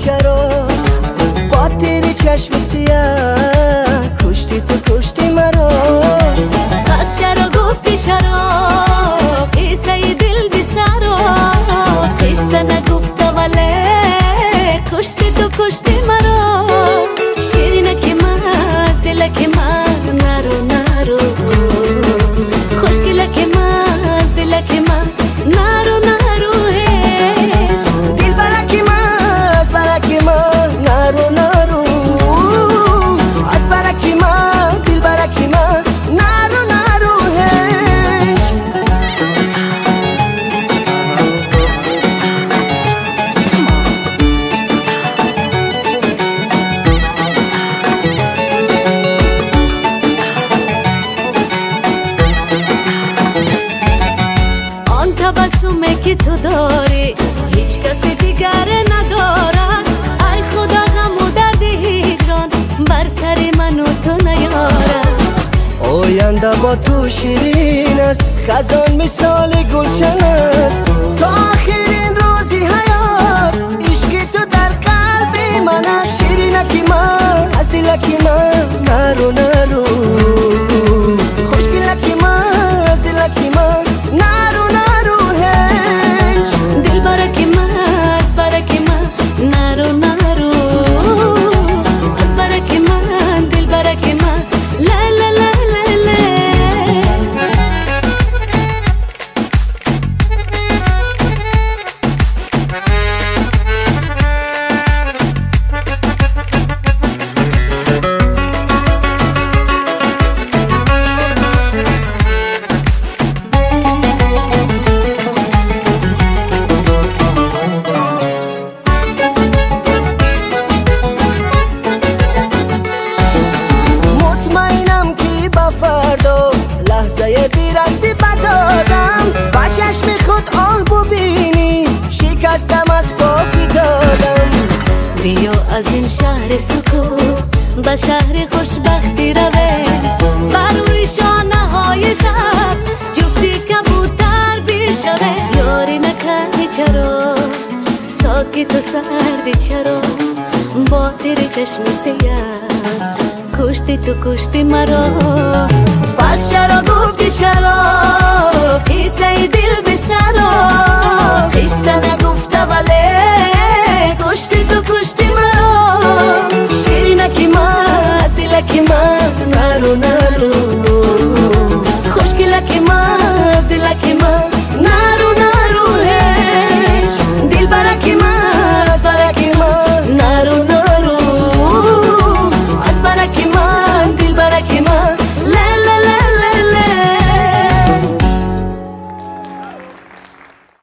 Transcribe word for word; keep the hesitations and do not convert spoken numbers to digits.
چرا با تیری چشم سیاه کشتی تو کشتی مرا. پس چرا گفتی چرا قصه دل بی سرا، قصه نگفته ولی کشتی تو کشتی مرا. شیرینه که من از دل که من نرو نرو، خوشگله که من از دل که من نرو نرو. دل برکی من از برکی من نرو نرو، از برکی من دل برکی من نرو نرو. آن تبسمه که تو داری هیچ کسی دیگر ندارد. ای خدا غم و درد هجران بر سر من و تو نیارد. آینده با تو شیرین است، خزان مثال گلشن است. تا آخرین روزی حیات عشق تو در قلب من است. شیرینه که من از دل که من نرو نرو، خوشگله که من از دل که من نرو نرو. دل برکی من از برکی من نرو نرو، از برکی من دل برکی من لا لا لا لا لا. فردا لحظه بیرسی بدادم، با چشم خود آه ببینی شکستم از پا فتادم. بیا از این شهر سکون به شهر خوشبختی رویم، بر روی شانه های سبز جفتی کبوتر بیشوه. یاری نکردی چرا ساکت و سردی چرا، با تیری چشم سیاه کشتی تو کشتی مرا. پس چرا گفتی چرا قصه دل بی سرا، قصه نگفته ولی کشتی